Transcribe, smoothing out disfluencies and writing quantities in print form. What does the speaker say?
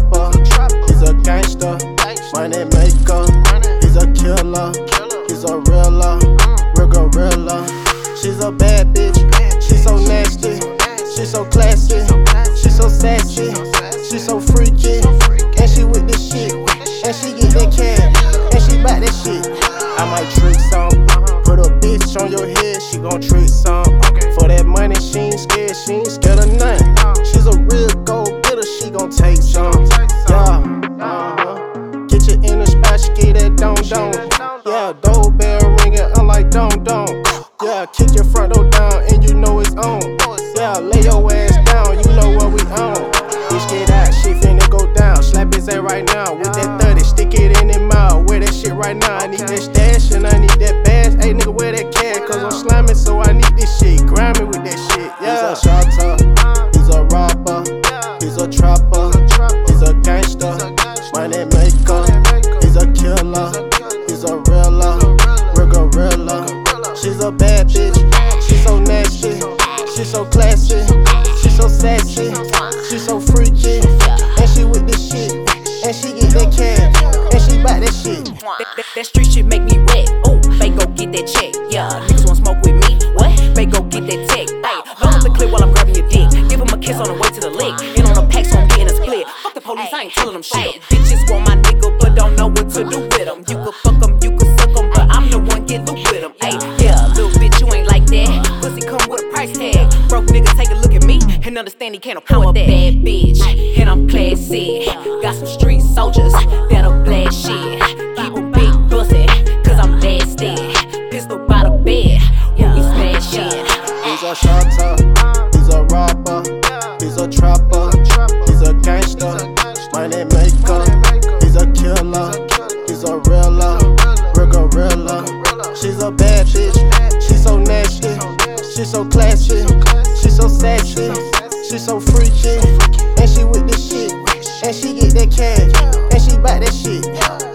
trapper, he's a gangster, money maker. He's a killer, he's a realer, real gorilla. She's a bad bitch, she's so nasty, she's so classy, she's so sassy, she's so freaky, and she with this shit, and she get that cash, and she bout that shit. I might trick some, put a bitch on your head, she gon' trick some. For that money, she ain't scared of nothing. She's a real gold getter, she gon' take some. Yeah, get you in the spot, she get that don. Yeah, doorbell ringing, unlike don. Yeah, kick your front door down, and you know it's on. Yeah, lay your ass down, you know what we on. Bitch, get out, shit finna go down. Slap his ass right now with that 30, stick it in his mouth. Wear that shit right now. I need that stash and I need that bass. Hey nigga, wear that cash, cause I'm slamming, so I need this shit. Grind me with that shit. Yeah. He's a shotter, he's a robber, he's a trapper, he's a gangster, money maker. He's a killer, he's a realer, real gorilla. She's a bad bitch, she's so nasty, she's so classy, she's so sassy, she's so freaky, and she with this shit, and she get that cash, and she bout that shit. That street shit make me wet. Ooh, they go get that check. Yeah, niggas wanna smoke with me. What? They go get that tech. Hey, load up the clip while I'm grabbing your dick. Give him a kiss on the way to the lick. And on the pack, so I'm getting a split. Fuck the police, I ain't telling them shit. Bitches want my nigga, but don't know what to do with him. You could fuck him, you could suck him, but I'm the one get loose with him. Hey, yeah, little bitch, you ain't like that. Pussy come with a price tag. Broke nigga, take a look at me and understand he can't afford that. I'm a bad bitch, and I'm classy. Got some street soldiers that'll blast shit. Keep 'em big pussy, cause I'm nasty. Pistol by the bed, when we smash shit. He's a shotter, he's a robber, he's a trapper, he's a gangster, money maker. He's a killer, he's a realer, real gorilla. She's a bad bitch, she's so nasty, she's so classy, she's so sassy, she's so freaky, and she with this shit, and she get that cash, and she bout that shit.